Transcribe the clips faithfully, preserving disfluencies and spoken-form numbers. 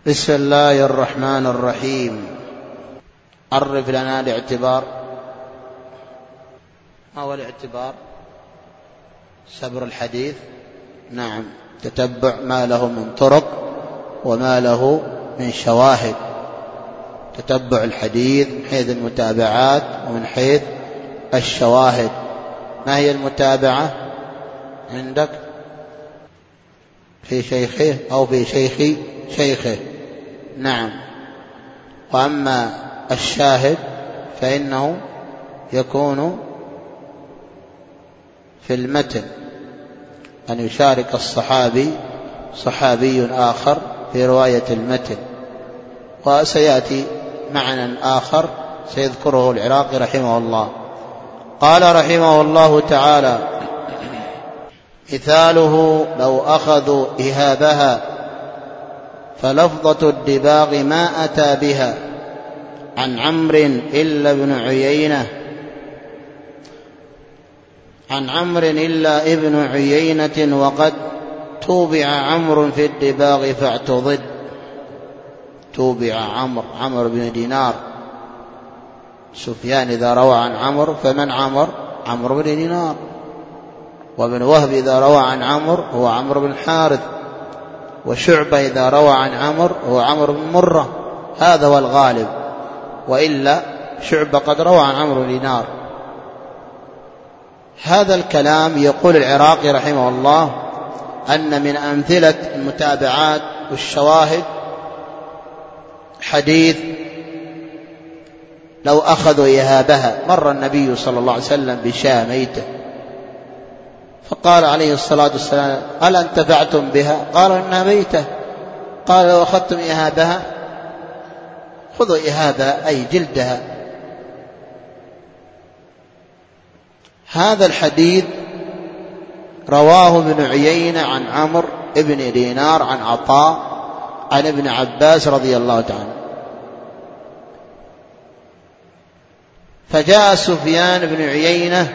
بسم الله الرحمن الرحيم. عرف لنا الاعتبار. ما هو الاعتبار؟ سبر الحديث. نعم، تتبع ما له من طرق وما له من شواهد. تتبع الحديث من حيث المتابعات ومن حيث الشواهد. ما هي المتابعة عندك؟ في شيخه أو في شيخ شيخه. نعم. وأما الشاهد فإنه يكون في المتن، أن يشارك الصحابي صحابي آخر في رواية المتن. وسيأتي معنى آخر سيذكره العراقي رحمه الله. قال رحمه الله تعالى: مثاله لو أخذوا إهابها فلفظة الدباغ ما أتى بها عن عمرو إلا ابن عيينة عن عمرو إلا ابن عيينة وقد توبع عمرو في الدباغ فاعتضد. توبع عمرو عمرو بن دينار. سفيان إذا روى عن عمرو فمن عمرو؟ عمرو بن دينار. وابن وهب إذا روى عن عمرو هو عمرو بن حارث. وشعبة إذا روى عن عمرو هو عمرو بن مرة. هذا هو الغالب، وإلا شعبة قد روى عن عمرو بن دينار. هذا الكلام يقول العراقي رحمه الله أن من أمثلة المتابعات والشواهد حديث لو أخذوا إهابها. مر النبي صلى الله عليه وسلم بشاة ميتة فقال عليه الصلاة والسلام: هل انتفعتم بها؟ قالوا إنها ميتة. قال: لو أخذتم إهابها خذوا إهابها أي جلدها. هذا الحديث رواه ابن عيينة عن عمرو ابن دينار عن عطاء عن ابن عباس رضي الله تعالى. فجاء سفيان بن عيينة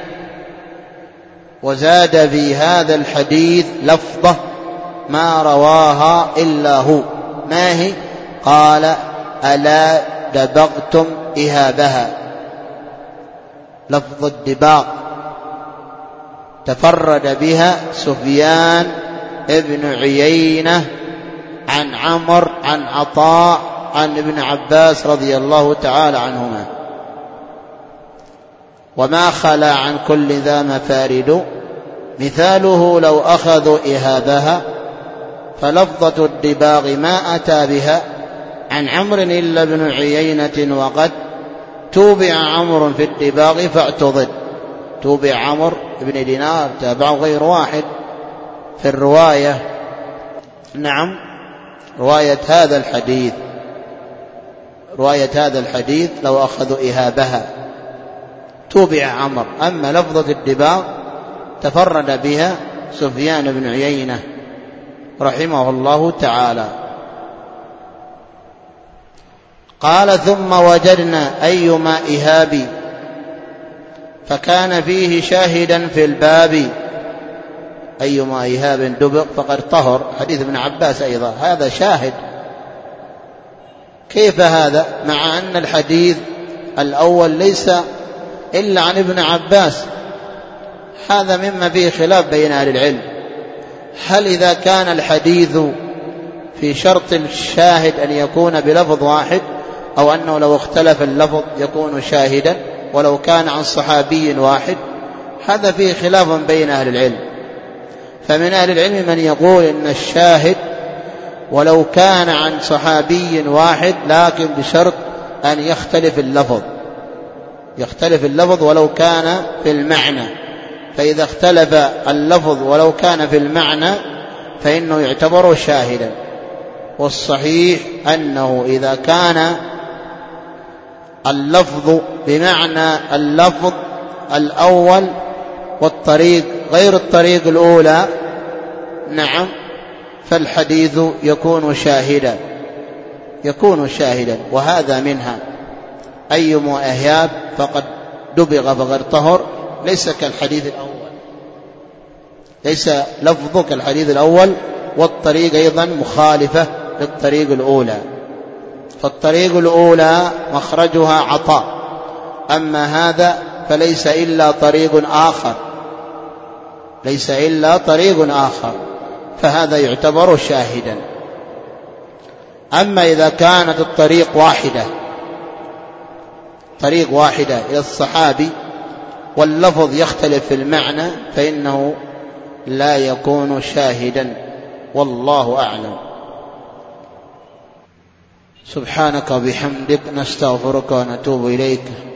وزاد في هذا الحديث لفظة ما رواها إلا هو. ما هي؟ قال: ألا دبغتم إهابها. لفظ الدباغ تفرد بها سفيان ابن عيينة عن عمرو عن عطاء عن ابن عباس رضي الله تعالى عنهما. وما خلا عن كل ذا مفارد مثاله لو أخذوا إهابها فلفظة الدباغ ما أتى بها عن عمرو إلا ابن عيينة وقد توبع عمرو في الدباغ فاعتضد. توبع عمرو بن دينار، تابعه غير واحد في الرواية. نعم، رواية هذا الحديث رواية هذا الحديث لو أخذوا إهابها توبع عمرو. أما لفظة الدباغ تفرد بها سفيان بن عيينة رحمه الله تعالى. قال: ثم وجدنا أيما إهاب فكان فيه شاهدا في الباب. أيما إهاب دبغ فقد طهر. حديث ابن عباس أيضا هذا شاهد. كيف هذا مع أن الحديث الأول ليس إلا عن ابن عباس؟ هذا مما فيه خلاف بين أهل العلم. هل إذا كان الحديث في شرط الشاهد أن يكون بلفظ واحد، أو أنه لو اختلف اللفظ يكون شاهدا ولو كان عن صحابي واحد؟ هذا فيه خلاف بين أهل العلم. فمن أهل العلم من يقول إن الشاهد ولو كان عن صحابي واحد لكن بشرط أن يختلف اللفظ يختلف اللفظ ولو كان في المعنى. فإذا اختلف اللفظ ولو كان في المعنى فإنه يعتبر شاهدا. والصحيح أنه إذا كان اللفظ بمعنى اللفظ الأول والطريق غير الطريق الأولى، نعم، فالحديث يكون شاهدا يكون شاهدا وهذا منها. أيما إهاب فقد دبغ فقد طهر ليس كالحديث الأول، ليس لفظه كالحديث الأول، والطريق أيضا مخالفة للطريق الأولى، فالطريق الأولى مخرجها عطاء، أما هذا فليس إلا طريق آخر، ليس إلا طريق آخر، فهذا يعتبر شاهدا. أما إذا كانت الطريق واحدة، طريق واحدة إلى الصحابي واللفظ يختلف في المعنى، فإنه لا يكون شاهدا، والله أعلم. سبحانك وبحمدك، نستغفرك ونتوب إليك.